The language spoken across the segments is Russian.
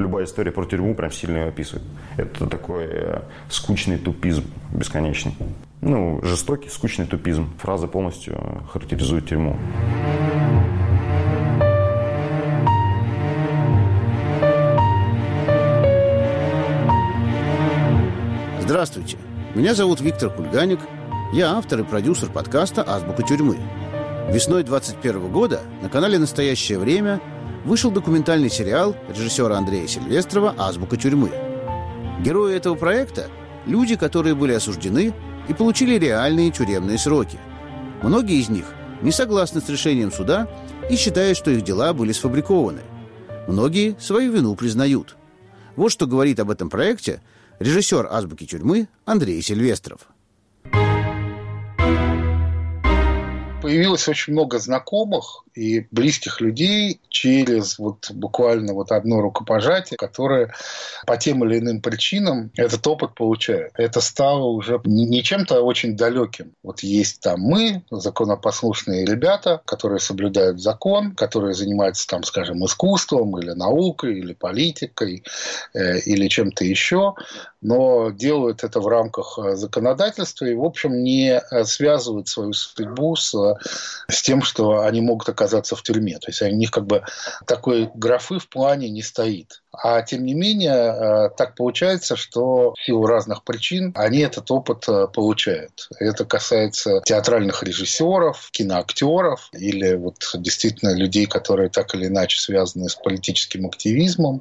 любая история про тюрьму прям сильно ее описывает. Это такой скучный тупизм бесконечный. Жестокий, скучный тупизм. Фраза полностью характеризует тюрьму. Здравствуйте, меня зовут Виктор Кульганик. Я автор и продюсер подкаста «Азбука тюрьмы». Весной 2021 года на канале «Настоящее время» вышел документальный сериал режиссера Андрея Сильвестрова «Азбука тюрьмы». Герои этого проекта – люди, которые были осуждены и получили реальные тюремные сроки. Многие из них не согласны с решением суда и считают, что их дела были сфабрикованы. Многие свою вину признают. Вот что говорит об этом проекте режиссер «Азбуки тюрьмы» Андрей Сильвестров. Появилось очень много знакомых и близких людей через буквально одно рукопожатие, которые по тем или иным причинам этот опыт получают. Это стало уже не чем-то очень далеким. Есть там мы, законопослушные ребята, которые соблюдают закон, которые занимаются искусством или наукой, или политикой, или чем-то еще, но делают это в рамках законодательства и, в общем, не связывают свою судьбу с тем, что они могут оказаться в тюрьме. То есть у них такой графы в плане не стоит. А тем не менее, так получается, что в силу разных причин они этот опыт получают. Это касается театральных режиссеров, киноактеров или действительно людей, которые так или иначе связаны с политическим активизмом.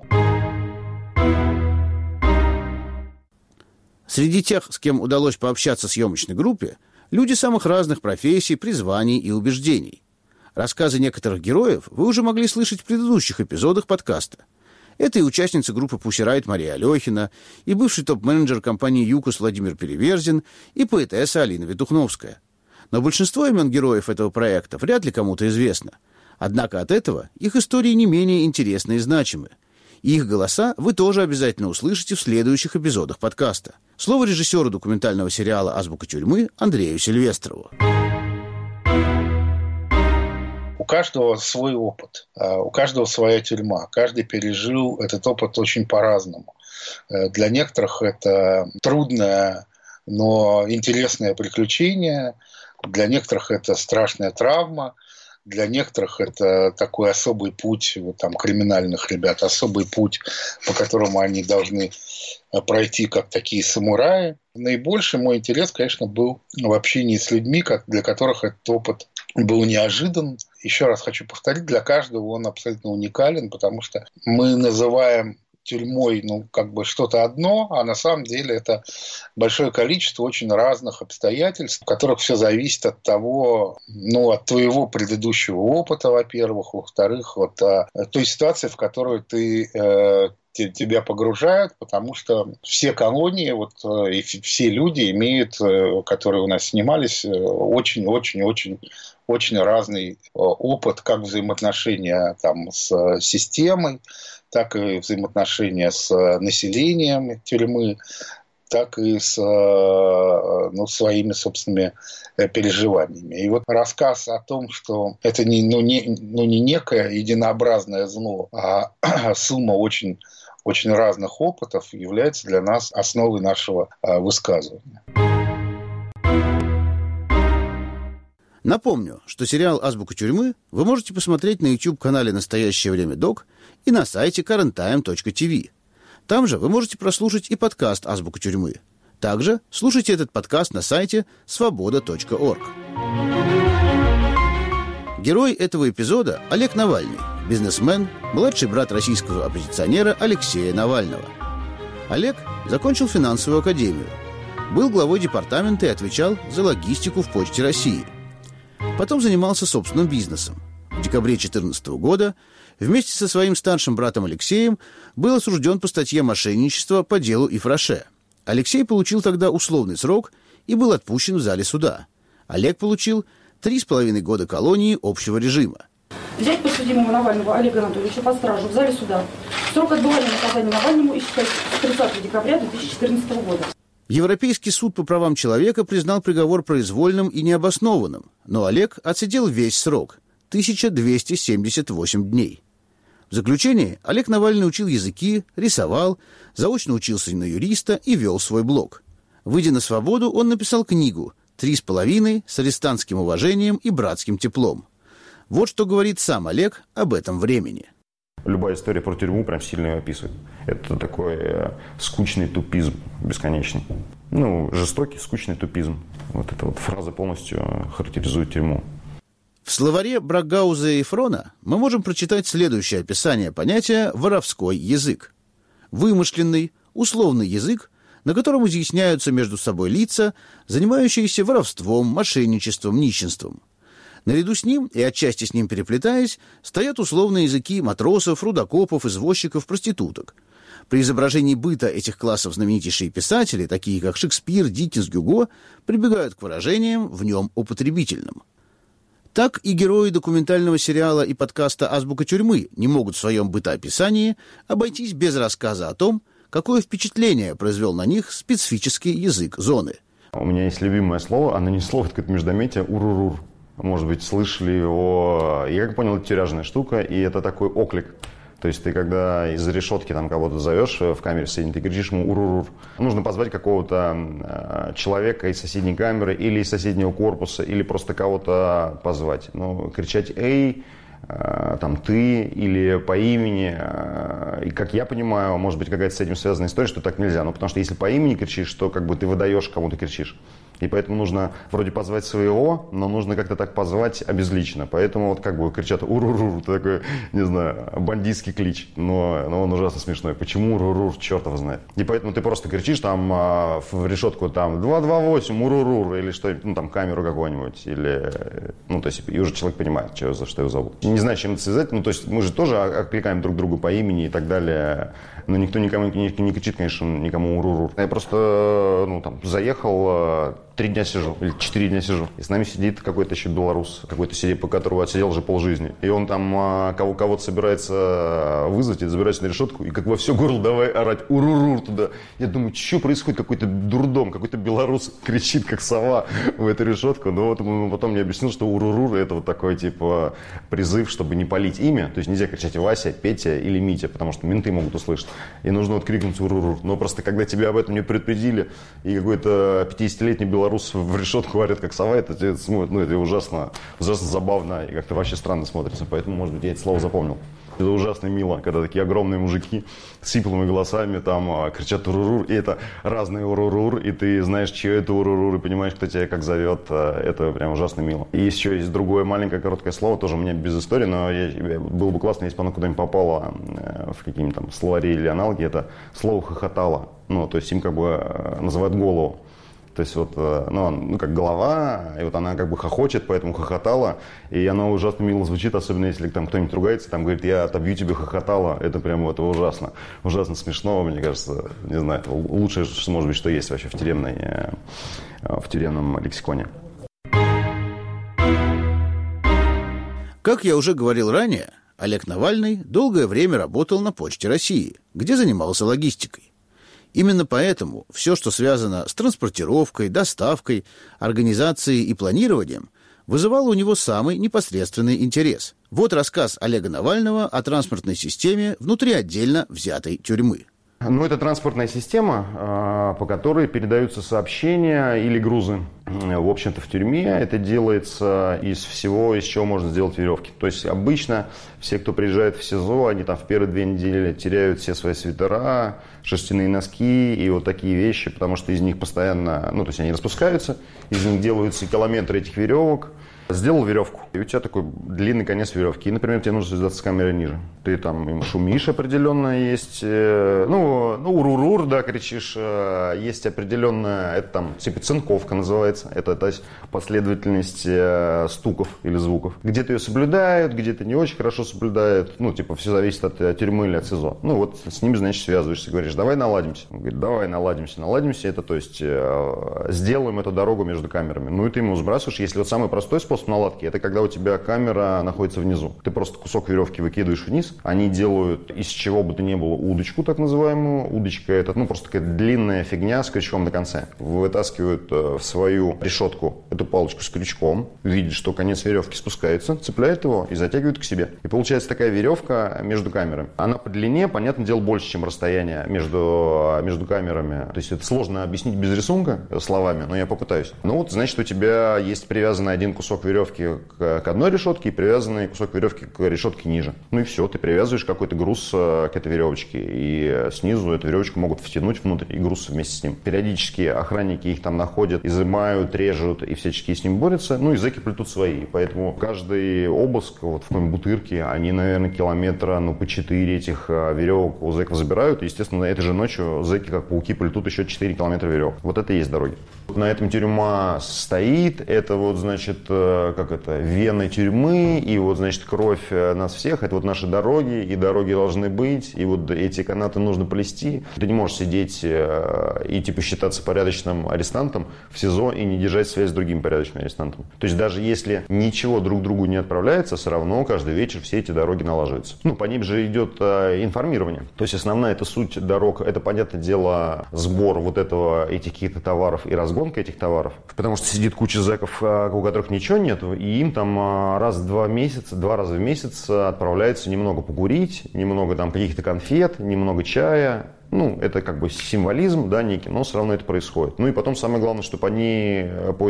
Среди тех, с кем удалось пообщаться в съемочной группе, люди самых разных профессий, призваний и убеждений. Рассказы некоторых героев вы уже могли слышать в предыдущих эпизодах подкаста. Это и участница группы Pussy Riot Мария Алехина, и бывший топ-менеджер компании «ЮКОС» Владимир Переверзин, и поэтесса Алина Ветухновская. Но большинство имен героев этого проекта вряд ли кому-то известно. Однако от этого их истории не менее интересны и значимы. И их голоса вы тоже обязательно услышите в следующих эпизодах подкаста. Слово режиссеру документального сериала «Азбука тюрьмы» Андрею Сильвестрову. У каждого свой опыт, у каждого своя тюрьма. Каждый пережил этот опыт очень по-разному. Для некоторых это трудное, но интересное приключение. Для некоторых это страшная травма. Для некоторых это такой особый путь криминальных ребят, особый путь, по которому они должны пройти как такие самураи. Наибольший мой интерес, конечно, был в общении с людьми, для которых этот опыт был неожидан. Еще раз хочу повторить, для каждого он абсолютно уникален, потому что мы называем тюрьмой что-то одно, а на самом деле это большое количество очень разных обстоятельств, в которых все зависит от того, от твоего предыдущего опыта, во-первых, во-вторых, от той ситуации, в которую тебя погружают, потому что все колонии и все люди имеют, которые у нас снимались, очень разный опыт, как взаимоотношения с системой, так и взаимоотношения с населением тюрьмы, так и с своими собственными переживаниями. И рассказ о том, что это не некое единообразное зло, а сумма очень разных опытов, является для нас основой нашего высказывания. Напомню, что сериал «Азбука тюрьмы» вы можете посмотреть на YouTube-канале «Настоящее время Док» и на сайте currenttime.tv. Там же вы можете прослушать и подкаст «Азбука тюрьмы». Также слушайте этот подкаст на сайте svoboda.org. Герой этого эпизода – Олег Навальный, бизнесмен, младший брат российского оппозиционера Алексея Навального. Олег закончил финансовую академию, был главой департамента и отвечал за логистику в Почте России. Потом занимался собственным бизнесом. В декабре 2014 года вместе со своим старшим братом Алексеем был осужден по статье «Мошенничество» по делу Ифраше. Алексей получил тогда условный срок и был отпущен в зале суда. Олег получил 3,5 года колонии общего режима. Взять подсудимого Навального Олега Анатольевича под стражу в зале суда. Срок отбывания наказания Навальному истекает с 30 декабря 2014 года. Европейский суд по правам человека признал приговор произвольным и необоснованным, но Олег отсидел весь срок – 1278 дней. В заключение Олег Навальный учил языки, рисовал, заочно учился на юриста и вел свой блог. Выйдя на свободу, он написал книгу «3,5 с арестантским уважением и братским теплом». Вот что говорит сам Олег об этом времени. Любая история про тюрьму прям сильно ее описывает. Это такой скучный тупизм бесконечный. Жестокий, скучный тупизм. Вот эта вот фраза полностью характеризует тюрьму. В словаре Брагауза и Фрона мы можем прочитать следующее описание понятия «воровской язык». Вымышленный, условный язык, на котором изъясняются между собой лица, занимающиеся воровством, мошенничеством, нищенством. Наряду с ним, и отчасти с ним переплетаясь, стоят условные языки матросов, рудокопов, извозчиков, проституток. При изображении быта этих классов знаменитейшие писатели, такие как Шекспир, Диккенс, Гюго, прибегают к выражениям в нем употребительным. Так и герои документального сериала и подкаста «Азбука тюрьмы» не могут в своем бытоописании обойтись без рассказа о том, какое впечатление произвел на них специфический язык зоны. У меня есть любимое слово, оно не слово, это какое-то междометие, урурур. Может быть, слышали его. Я как понял, это тюряжная штука, и это такой оклик. То есть ты когда из решетки там кого-то зовешь в камере соседней, ты кричишь ему урурур. Нужно позвать какого-то человека из соседней камеры или из соседнего корпуса, или просто кого-то позвать. Кричать «эй», там «ты» или по имени. И как я понимаю, может быть, какая-то с этим связанная история, что так нельзя. Потому что если по имени кричишь, то как бы ты выдаешь, кому ты кричишь. И поэтому нужно вроде позвать своего, но нужно как-то так позвать обезлично. Поэтому вот как бы кричат «урурур», такой, не знаю, бандитский клич. Но он ужасно смешной. Почему урурур, черт его знает. И поэтому ты просто кричишь там в решетку там 228, урурур, или что-нибудь, там камеру какую-нибудь. Или, то есть и уже человек понимает, за что его зовут. Не знаю, чем это связать. То есть мы же тоже окликаем друг другу по имени и так далее. Но никто никому не кричит, конечно, никому урурур. Я просто, заехал, 3 дня сижу, или 4 дня сижу. И с нами сидит какой-то еще белорус, какой-то сидит, по которому отсидел уже полжизни. И он там кого-то собирается вызвать, и забирается на решетку, и как во все горло давай орать урурур туда. Я думаю, что происходит? Какой-то дурдом, какой-то белорус кричит, как сова, в эту решетку. Но вот он потом мне объяснил, что урурур — это вот такой, призыв, чтобы не палить имя. То есть нельзя кричать Вася, Петя или Митя, потому что менты могут услышать. И нужно вот крикнуть урурур. Но просто когда тебя об этом не предупредили, и какой-то 50-летний белорус в решетку варят как сова, это это ужасно забавно и как-то вообще странно смотрится. Поэтому, может быть, я это слово запомнил. Это ужасно мило, когда такие огромные мужики с сиплыми голосами там кричат урурур, и это разные урурур, и ты знаешь, чье это урурур, и понимаешь, кто тебя как зовет. Это прям ужасно мило. И еще есть другое маленькое короткое слово, тоже у меня без истории, но было бы классно, если бы оно куда-нибудь попало в какие-нибудь там словари или аналоги. Это слово «хохотало». То есть им как бы называют голову. То есть как голова, и вот она как бы хохочет, поэтому хохотала, и она ужасно мило звучит, особенно если там кто-нибудь ругается, там говорит: я отобью тебе хохотала, это прям ужасно смешно, мне кажется, не знаю, это лучшее, что может быть, что есть вообще в тюремном лексиконе. Как я уже говорил ранее, Олег Навальный долгое время работал на Почте России, где занимался логистикой. Именно поэтому все, что связано с транспортировкой, доставкой, организацией и планированием, вызывало у него самый непосредственный интерес. Вот рассказ Олега Навального о транспортной системе внутри отдельно взятой тюрьмы. Это транспортная система, по которой передаются сообщения или грузы. В общем-то, в тюрьме это делается из всего, из чего можно сделать веревки. То есть обычно все, кто приезжает в СИЗО, они там в первые 2 недели теряют все свои свитера, шерстяные носки и вот такие вещи, потому что из них постоянно, то есть они распускаются, из них делаются километры этих веревок. Сделал веревку, и у тебя такой длинный конец веревки. И, например, тебе нужно связаться с камерой ниже. Ты там им шумишь определенно, есть, урурур, да, кричишь. Есть определенная, это там, цинковка называется. Это то есть последовательность стуков или звуков. Где-то ее соблюдают, где-то не очень хорошо соблюдают. Все зависит от тюрьмы или от СИЗО. С ними, значит, связываешься, говоришь: давай наладимся. Он говорит: давай наладимся. Это, то есть, сделаем эту дорогу между камерами. И ты ему сбрасываешь. Если самый простой способ, способ наладки – это когда у тебя камера находится внизу. Ты просто кусок веревки выкидываешь вниз. Они делают из чего бы то ни было удочку, так называемую. Удочка – это просто такая длинная фигня с крючком на конце. Вытаскивают в свою решетку эту палочку с крючком, видят, что конец веревки спускается, цепляют его и затягивают к себе. И получается такая веревка между камерами. Она по длине, понятное дело, больше, чем расстояние между камерами. То есть это сложно объяснить без рисунка словами, но я попытаюсь. Значит, у тебя есть привязанный один кусок веревки к одной решетке и привязанный кусок веревки к решетке ниже. И все, ты привязываешь какой-то груз к этой веревочке. И снизу эту веревочку могут втянуть внутрь и груз вместе с ним. Периодически охранники их там находят, изымают, режут и всячески с ним борются. И зэки плетут свои. Поэтому каждый обыск в какой-нибудь Бутырке, они, наверное, километра, по 4 этих веревок у зэков забирают. И, естественно, этой же ночью зэки, как пауки, плетут еще 4 километра веревок. Вот это и есть дороги. На этом тюрьма стоит. Это вены тюрьмы. И кровь нас всех. Это наши дороги. И дороги должны быть. И эти канаты нужно плести. Ты не можешь сидеть и считаться порядочным арестантом в СИЗО и не держать связь с другим порядочным арестантом. То есть даже если ничего друг другу не отправляется, все равно каждый вечер все эти дороги налаживаются. По ним же идет информирование. То есть основная эта суть дорог, это, понятное дело, сбор этих каких-то товаров и разгонка этих товаров. Потому что сидит куча зэков, у которых ничего нет, и им там раз в 2 раза в месяц отправляется немного покурить, немного там каких-то конфет, немного чая. Это символизм, некий, но все равно это происходит. И потом самое главное, чтобы они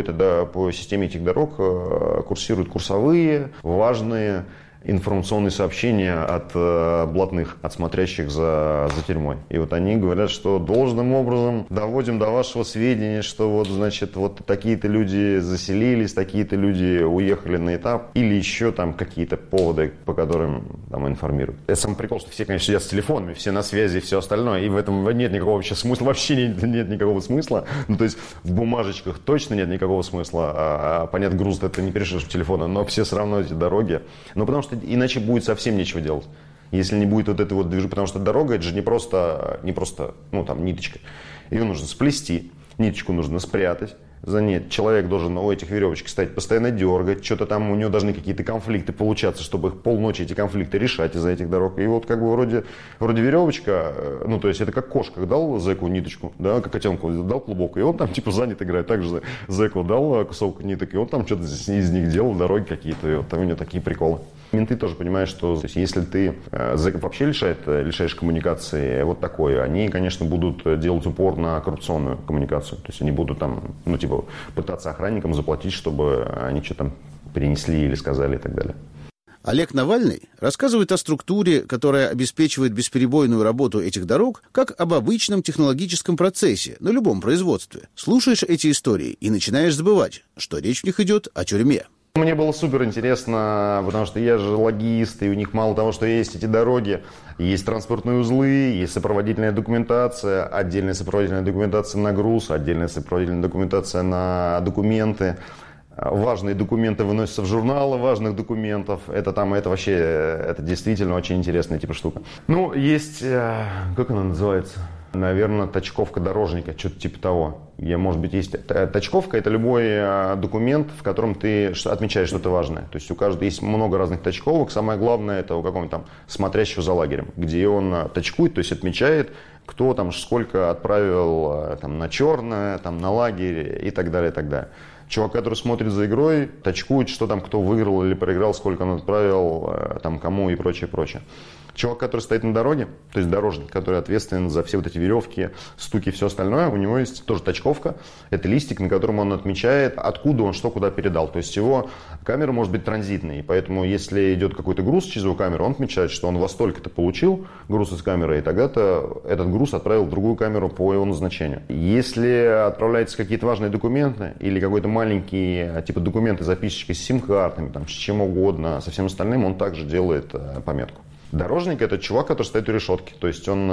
по системе этих дорог курсируют курсовые, важные информационные сообщения от блатных, от смотрящих за тюрьмой. И они говорят, что должным образом доводим до вашего сведения, что такие-то люди заселились, такие-то люди уехали на этап, или еще там какие-то поводы, по которым информируют. Это самый прикол, что все, конечно, сидят с телефонами, все на связи и все остальное, и в этом нет никакого смысла, вообще нет никакого смысла. То есть в бумажечках точно нет никакого смысла, понятно, груз это не перешишь в телефоны, но все все равно эти дороги. Потому что иначе будет совсем нечего делать. Если не будет этой движухи, потому что дорога это же не просто ниточка. Ее нужно сплести, ниточку нужно спрятать. За ней человек должен у этих веревочек стоять, постоянно дергать, что-то там у него должны какие-то конфликты получаться, чтобы их полночи эти конфликты решать из-за этих дорог. И вроде веревочка, то есть это как кошка дал зэку ниточку, как котенку дал клубок, и он там занят играет. Также зэку дал кусок ниток, и он там что-то из них делал, дороги какие-то, и там у него такие приколы. Менты тоже понимают, что если ты зэков вообще лишаешь коммуникации такой, они, конечно, будут делать упор на коррупционную коммуникацию. То есть они будут пытаться охранникам заплатить, чтобы они что-то там перенесли или сказали и так далее. Олег Навальный рассказывает о структуре, которая обеспечивает бесперебойную работу этих дорог, как об обычном технологическом процессе на любом производстве. Слушаешь эти истории и начинаешь забывать, что речь в них идет о тюрьме. Мне было супер интересно, потому что я же логист, и у них мало того, что есть эти дороги, есть транспортные узлы, есть сопроводительная документация, отдельная сопроводительная документация на груз, отдельная сопроводительная документация на документы. Важные документы выносятся в журналы важных документов. Это действительно очень интересная штука. Есть, как она называется? Наверное, тачковка дорожника, что-то типа того. Может быть, есть тачковка, это любой документ, в котором ты отмечаешь что-то важное. То есть у каждого есть много разных тачковок. Самое главное, это у какого-нибудь там смотрящего за лагерем, где он тачкует, то есть отмечает, кто там сколько отправил на черное, на лагерь и так далее, и так далее. Чувак, который смотрит за игрой, тачкует, что там, кто выиграл или проиграл, сколько он отправил, кому и прочее, прочее. Чувак, который стоит на дороге, то есть дорожник, который ответственен за все эти веревки, стуки и все остальное, у него есть тоже тачковка. Это листик, на котором он отмечает, откуда он что куда передал. То есть его камера может быть транзитной, поэтому если идет какой-то груз через его камеру, он отмечает, что он во столько-то получил груз из камеры, и тогда-то этот груз отправил в другую камеру по его назначению. Если отправляются какие-то важные документы или какой-то маленький документы, записочки с сим-картами, с чем угодно, со всем остальным, он также делает пометку. Дорожник – это чувак, который стоит у решетки. То есть он,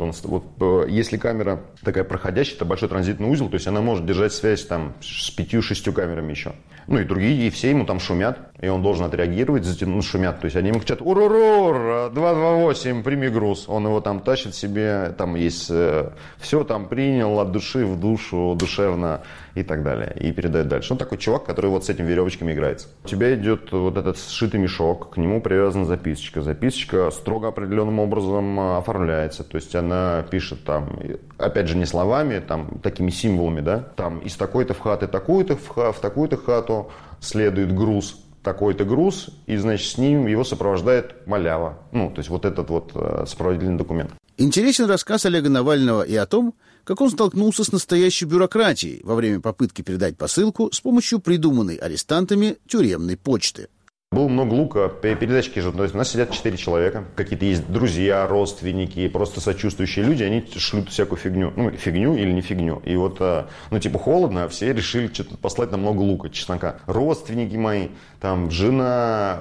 если камера такая проходящая, это большой транзитный узел, то есть она может держать связь там с 5-6 камерами еще. И другие, и все ему там шумят, и он должен отреагировать, шумят. То есть они ему кричат: «Урурур, 228, прими груз». Он его там тащит себе, там есть все, там принял от души в душу, душевно и так далее. И передает дальше. Он такой чувак, который вот с этими веревочками играется. У тебя идет вот этот сшитый мешок, к нему привязана записочка. Записочка строго определенным образом оформляется. То есть она пишет там, опять же, не словами, там, такими символами, да, там из такой-то в хаты такую-то, в такую-то хату следует груз, такой-то груз, и, значит, с ним его сопровождает малява. То есть вот этот вот сопроводительный документ. Интересен рассказ Олега Навального и о том, как он столкнулся с настоящей бюрократией во время попытки передать посылку с помощью придуманной арестантами тюремной почты. Было много лука, передатчики же, то есть у нас сидят 4 человека, какие-то есть друзья, родственники, просто сочувствующие люди, они шлют всякую фигню, фигню или не фигню. И вот, холодно, а все решили что-то послать нам много лука, чеснока. Родственники мои, там, жена,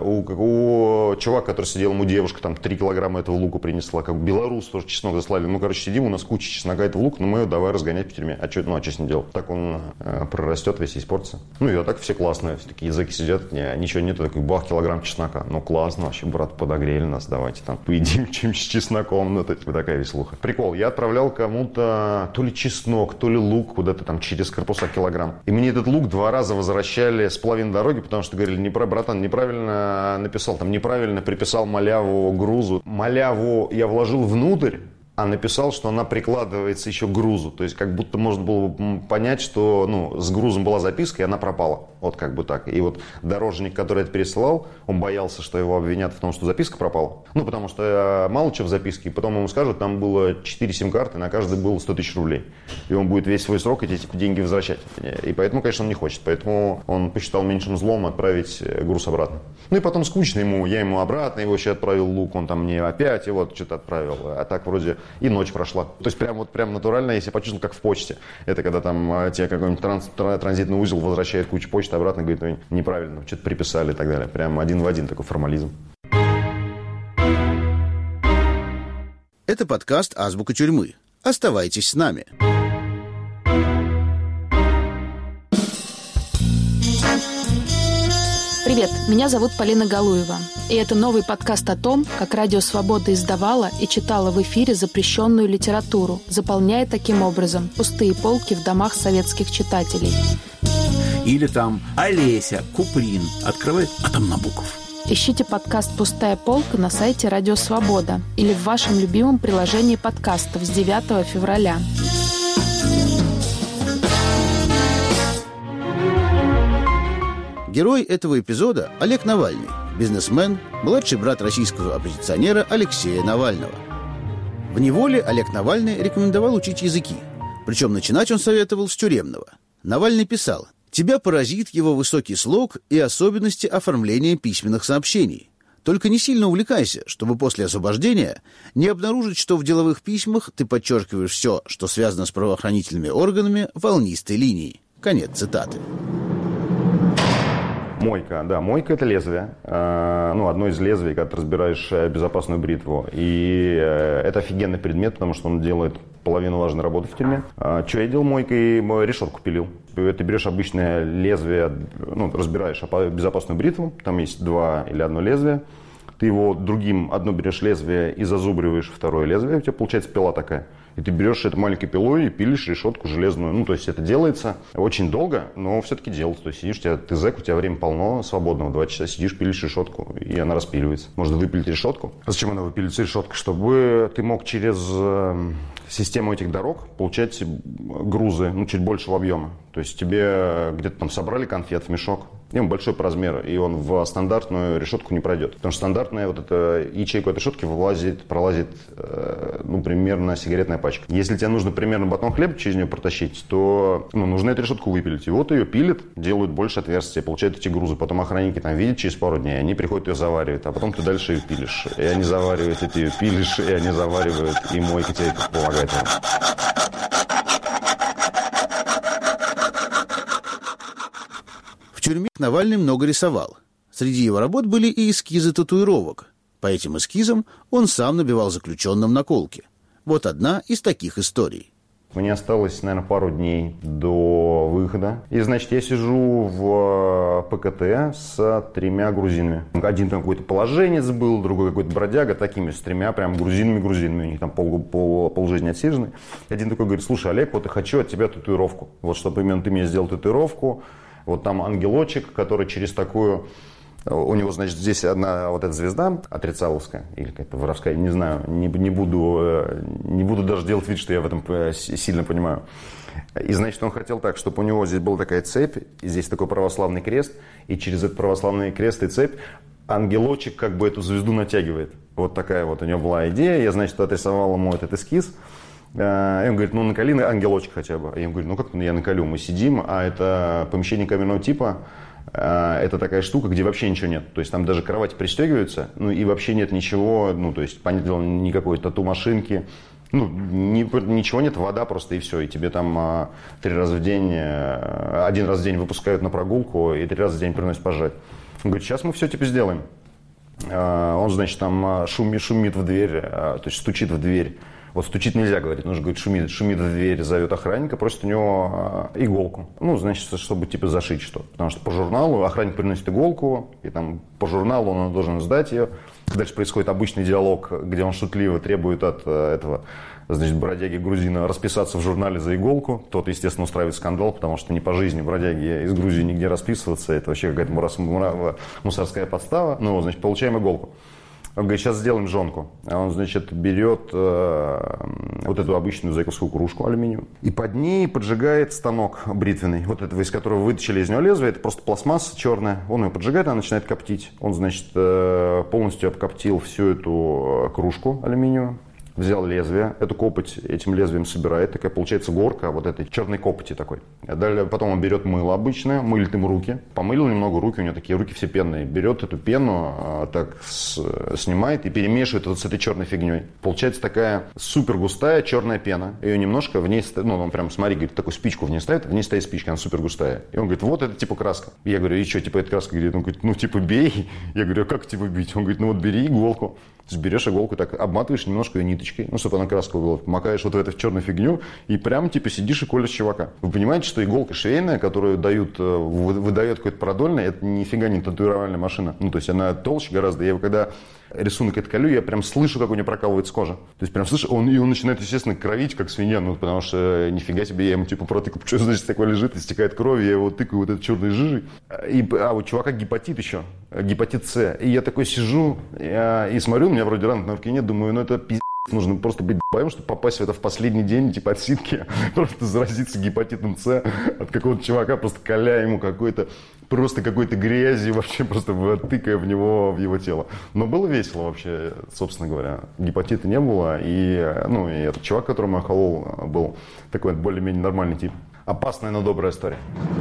у чувака, который сидел, ему девушка, там, 3 килограмма этого лука принесла, как белорус тоже чеснок заслали. Сидим, у нас куча чеснока, этого лука, но мы его давай разгонять по тюрьме. А что с ним делать? Так он прорастет, весь испортится. И так все классные, все такие языки сидят, ничего нету, такой бах, килограмм чеснока. Классно, вообще, брат, подогрели нас, давайте там поедим чем-то с чесноком. Такая веселуха. Прикол, я отправлял кому-то то ли чеснок, то ли лук куда-то там через корпуса килограмм. И мне этот лук 2 раза возвращали с половины дороги, потому что говорили: братан, неправильно написал, там неправильно приписал маляву грузу. Маляву я вложил внутрь, а написал, что она прикладывается еще к грузу. То есть как будто можно было понять, что с грузом была записка, и она пропала. Вот как бы так. И вот дорожник, который это пересылал, он боялся, что его обвинят в том, что записка пропала. Потому что мало чего в записке. И потом ему скажут, там было 4 сим-карты, на каждой было 100 тысяч рублей. И он будет весь свой срок эти деньги возвращать. И поэтому, конечно, он не хочет. Поэтому он посчитал меньшим злом отправить груз обратно. И потом скучно ему. Я ему обратно его еще отправил лук. Он там мне опять и вот что-то отправил. А так вроде и ночь прошла. То есть прям натурально я себя почувствовал, как в почте. Это когда там тебе какой-нибудь транзитный узел возвращает кучу почты обратно, говорит: неправильно, что-то приписали и так далее. Прям один в один такой формализм. Это подкаст «Азбука тюрьмы». Оставайтесь с нами. Привет, меня зовут Полина Галуева, и это новый подкаст о том, как Радио Свобода издавала и читала в эфире запрещенную литературу, заполняя таким образом пустые полки в домах советских читателей. Или там Олеся, Куприн открывает, а там Набоков. Ищите подкаст «Пустая полка» на сайте Радио Свобода или в вашем любимом приложении подкастов с 9 февраля. Герой этого эпизода – Олег Навальный, бизнесмен, младший брат российского оппозиционера Алексея Навального. В неволе Олег Навальный рекомендовал учить языки. Причем начинать он советовал с тюремного. Навальный писал: «Тебя поразит его высокий слог и особенности оформления письменных сообщений. Только не сильно увлекайся, чтобы после освобождения не обнаружить, что в деловых письмах ты подчеркиваешь все, что связано с правоохранительными органами, волнистой линией». Конец цитаты. Мойка, да, мойка – это лезвие, одно из лезвий, когда ты разбираешь безопасную бритву. И это офигенный предмет, потому что он делает половину важной работы в тюрьме. Что я делал мойкой? Решетку пилил. Ты берешь обычное лезвие, разбираешь безопасную бритву, там есть 2 или 1 лезвие. Ты его одно берешь лезвие и зазубриваешь второе лезвие, у тебя получается пила такая. И ты берешь эту маленькой пилой и пилишь решетку железную. То есть это делается очень долго, но все-таки делается. То есть сидишь, ты зэк, у тебя время полно свободного, 2 часа сидишь, пилишь решетку, и она распиливается. Можно выпилить решетку. А зачем она выпиливается, решетка? Чтобы ты мог через систему этих дорог получать грузы, чуть большего объема. То есть тебе где-то там собрали конфет в мешок, и он большой по размеру, и он в стандартную решетку не пройдет. Потому что стандартная ячейка этой решетки пролазит примерно сигаретная пачка. Если тебе нужно примерно батон хлеба через нее протащить, то нужно эту решетку выпилить. И вот ее пилят, делают больше отверстия, получают эти грузы. Потом охранники там видят через пару дней, они приходят ее заваривают, а потом ты дальше ее пилишь. И они заваривают, и ты ее пилишь, и они заваривают, и мойка тебе помогает. В тюрьме Навальный много рисовал. Среди его работ были и эскизы татуировок. По этим эскизам он сам набивал заключенным наколки. Вот одна из таких историй. Мне осталось, наверное, пару дней до выхода. И, значит, я сижу в ПКТ с 3 грузинами. Один там какой-то положенец был, другой какой-то бродяга, такими с 3 прям грузинами. У них там полжизни отсижены. Один такой говорит: слушай, Олег, вот я хочу от тебя татуировку. Вот чтобы именно ты мне сделал татуировку. Вот там ангелочек, который через такую... У него, значит, здесь одна вот эта звезда отрицаловская или какая-то воровская, не знаю, не буду даже делать вид, что я в этом сильно понимаю. И, значит, он хотел так, чтобы у него здесь была такая цепь, и здесь такой православный крест, и через этот православный крест и цепь ангелочек как бы эту звезду натягивает. Вот такая вот у него была идея. Я, значит, отрисовал ему этот эскиз. И он говорит: ну, наколи ангелочек хотя бы. И я говорю: ну, как я наколю? Мы сидим, а это помещение камерного типа. Это такая штука, где вообще ничего нет. То есть там даже кровати пристегиваются, ну и вообще нет ничего, ну то есть, понятное дело, никакой тату-машинки, ну ничего нет, вода просто и все. И тебе там 3 раза в день, 1 раз в день выпускают на прогулку и 3 раза в день приносят пожрать. Он говорит: сейчас мы все типа сделаем. Он, значит, там шумит в дверь, то есть стучит в дверь. Вот стучит нельзя говорить, нужно говорить шумит в дверь, зовет охранника, просит у него иголку. Ну, значит, чтобы типа зашить что-то. Потому что по журналу охранник приносит иголку, и там по журналу он должен сдать ее. Дальше происходит обычный диалог, где он шутливо требует от этого, значит, бродяги грузина расписаться в журнале за иголку. Тот, естественно, устраивает скандал, потому что не по жизни бродяги из Грузии нигде расписываться. Это вообще какая-то мусорская подстава. Ну, значит, получаем иголку. Он говорит: сейчас сделаем жонку. А он, значит, берет вот эту обычную зайковскую кружку алюминиевую и под ней поджигает станок бритвенный, вот этого, из которого вытащили из него лезвие. Это просто пластмасса черная. Он ее поджигает, она начинает коптить. Он, значит, полностью обкоптил всю эту кружку алюминиевую. Взял лезвие, эту копоть этим лезвием собирает, такая получается горка вот этой черной копоти такой. Далее потом он берет мыло обычное, мылит им руки, помылил немного руки, у него такие руки все пенные, берет эту пену, так снимает и перемешивает вот с этой черной фигней. Получается такая супер густая черная пена, ее немножко в ней, ну он прям, смотри, говорит, такую спичку в ней ставит, в ней стоит спичка, она супер густая. И он говорит: вот это типа краска. Я говорю: и что, типа это краска? Он говорит: ну типа бей. Я говорю: а как типа бить? Он говорит: ну вот бери иголку. Берешь иголку, так обматываешь немножко ее ниточкой, ну, чтобы она краску была, макаешь вот в эту черную фигню и прям типа сидишь и колешь чувака. Вы понимаете, что иголка швейная, которую выдает какой-то продольный, это нифига не татуировальная машина. Ну, то есть она толще гораздо. Я когда рисунок это колю, я прям слышу, как у него прокалывается кожа. То есть прям слышу, он начинает, естественно, кровить, как свинья, ну, потому что нифига себе, я ему типа протыкаю, что значит такое лежит, истекает кровью, я его тыкаю вот этой черной жижей. А у чувака гепатит еще, гепатит С. И я такой сижу и смотрю, у меня вроде ранок на руке нет, думаю, ну это пиздец. Нужно просто быть д***ем, чтобы попасть в это в последний день, типа отсидки, просто заразиться гепатитом С от какого-то чувака, просто коля ему какой-то грязи, вообще просто тыкая в его тело. Но было весело вообще, собственно говоря. Гепатита не было, и этот чувак, которому я колол, был такой более-менее нормальный тип. Опасная, но добрая история.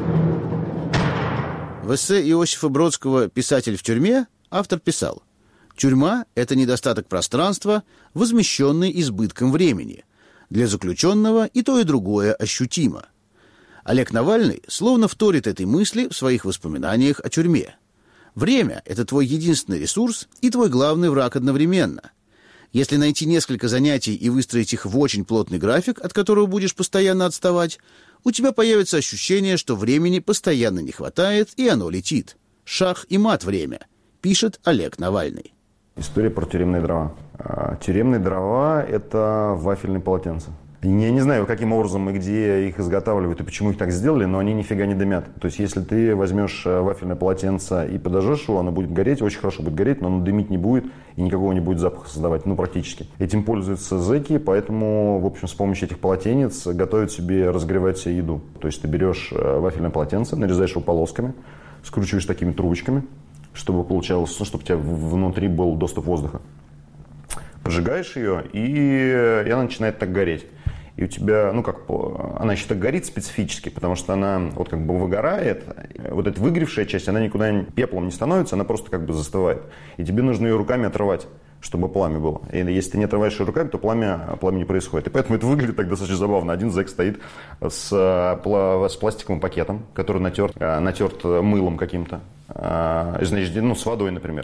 В эссе Иосифа Бродского «Писатель в тюрьме» автор писал: «Тюрьма – это недостаток пространства, возмещенный избытком времени. Для заключенного и то, и другое ощутимо». Олег Навальный словно вторит этой мысли в своих воспоминаниях о тюрьме. Время – это твой единственный ресурс и твой главный враг одновременно. Если найти несколько занятий и выстроить их в очень плотный график, от которого будешь постоянно отставать, у тебя появится ощущение, что времени постоянно не хватает, и оно летит. Шах и мат время, пишет Олег Навальный. История про тюремные дрова. Тюремные дрова – это вафельные полотенца. Я не знаю, каким образом и где их изготавливают и почему их так сделали, но они нифига не дымят. То есть, если ты возьмешь вафельное полотенце и подожжешь его, оно будет гореть, очень хорошо будет гореть, но оно дымить не будет и никакого не будет запаха создавать, практически. Этим пользуются зэки, поэтому, в общем, с помощью этих полотенец готовят себе, разогревать себе еду. То есть, ты берешь вафельное полотенце, нарезаешь его полосками, скручиваешь такими трубочками, чтобы получалось, чтобы у тебя внутри был доступ воздуха. Поджигаешь ее, и она начинает так гореть. И у тебя, она еще так горит специфически, потому что она вот как бы выгорает. Вот эта выгоревшая часть, она никуда пеплом не становится, она просто как бы застывает. И тебе нужно ее руками отрывать, чтобы пламя было. И если ты не отрываешь ее руками, то пламя не происходит. И поэтому это выглядит так достаточно забавно. Один зэк стоит с пластиковым пакетом, который натерт мылом каким-то. значит, с водой, например.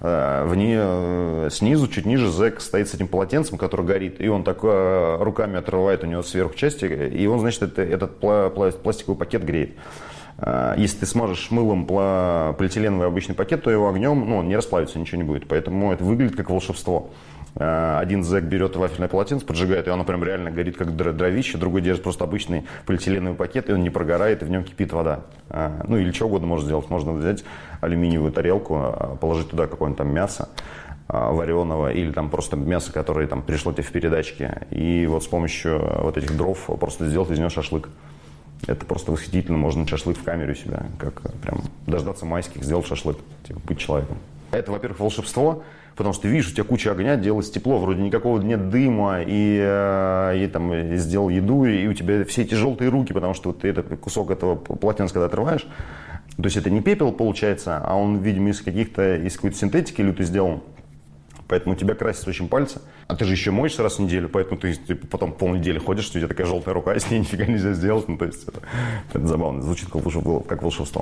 Снизу, чуть ниже, зэк стоит с этим полотенцем, которое горит, и он так руками отрывает у него сверху части, и он, значит, этот пластиковый пакет греет. Если ты смажешь мылом полиэтиленовый обычный пакет, то его огнем, он не расплавится, ничего не будет. Поэтому это выглядит как волшебство. Один зэк берет вафельное полотенце, поджигает, и оно прям реально горит как дровище. Другой держит просто обычный полиэтиленовый пакет, и он не прогорает, и в нем кипит вода. Или что угодно можно сделать. Можно взять алюминиевую тарелку, положить туда какое-нибудь там мясо вареного, или там просто мясо, которое там пришло тебе в передачке. И вот с помощью вот этих дров просто сделать из него шашлык. Это просто восхитительно. Можно шашлык в камере у себя, как прям дождаться майских, сделать шашлык, быть человеком. Это, во-первых, волшебство, потому что ты видишь, у тебя куча огня, делать тепло, вроде никакого нет дыма, и там сделал еду, и у тебя все эти желтые руки, потому что вот ты этот кусок этого полотенца, когда отрываешь, то есть это не пепел получается, а он, видимо, из какой-то синтетики люто сделан. Поэтому у тебя красятся очень пальцы. А ты же еще моешься раз в неделю, поэтому ты потом полнедели ходишь, что у тебя такая желтая рука, и с ней нифига нельзя сделать. То есть это забавно, звучит как волшебство.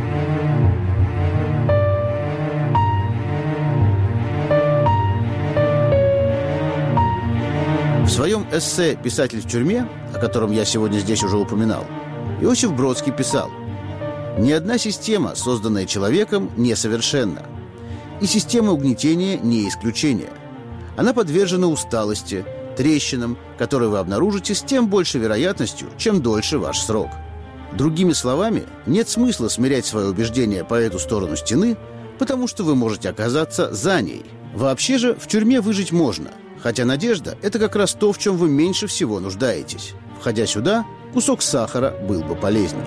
В своем эссе «Писатель в тюрьме», о котором я сегодня здесь уже упоминал, Иосиф Бродский писал: «Ни одна система, созданная человеком, несовершенна. И система угнетения не исключение. Она подвержена усталости, трещинам, которые вы обнаружите с тем большей вероятностью, чем дольше ваш срок. Другими словами, нет смысла смирять свое убеждение по эту сторону стены, потому что вы можете оказаться за ней. Вообще же в тюрьме выжить можно, хотя надежда – это как раз то, в чем вы меньше всего нуждаетесь. Входя сюда, кусок сахара был бы полезнее».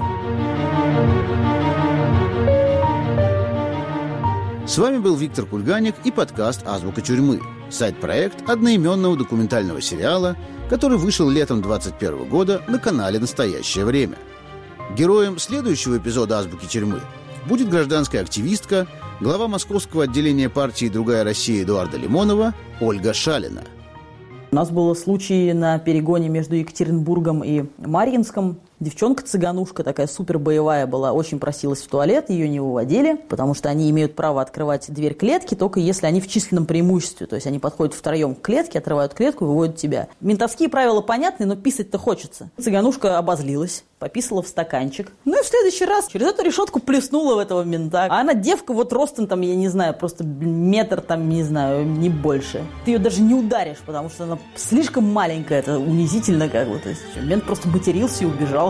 С вами был Виктор Кульганик и подкаст «Азбука тюрьмы», сайт-проект одноименного документального сериала, который вышел летом 2021 года на канале «Настоящее время». Героем следующего эпизода «Азбуки тюрьмы» будет гражданская активистка, глава московского отделения партии «Другая Россия» Эдуарда Лимонова Ольга Шалина. У нас был случай на перегоне между Екатеринбургом и Марьинском. Девчонка-цыганушка такая супер боевая была, очень просилась в туалет, ее не выводили, потому что они имеют право открывать дверь клетки, только если они в численном преимуществе. То есть они подходят втроем к клетке, отрывают клетку и выводят тебя. Ментовские правила понятны, но писать-то хочется. Цыганушка обозлилась, пописала в стаканчик. И в следующий раз через эту решетку плеснула в этого мента. А она девка вот ростом там, я не знаю, просто метр там, не знаю, не больше. Ты ее даже не ударишь, потому что она слишком маленькая, это унизительно как бы. То есть мент просто матерился и убежал.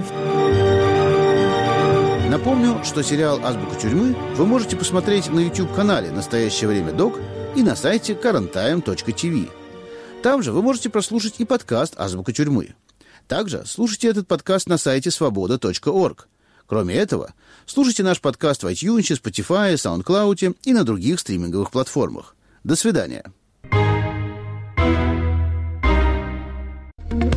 Напомню, что сериал «Азбука тюрьмы» вы можете посмотреть на YouTube-канале «Настоящее время Док» и на сайте currenttime.tv. Там же вы можете прослушать и подкаст «Азбука тюрьмы». Также слушайте этот подкаст на сайте svoboda.org. Кроме этого, слушайте наш подкаст в iTunes, Spotify, SoundCloud и на других стриминговых платформах. До свидания.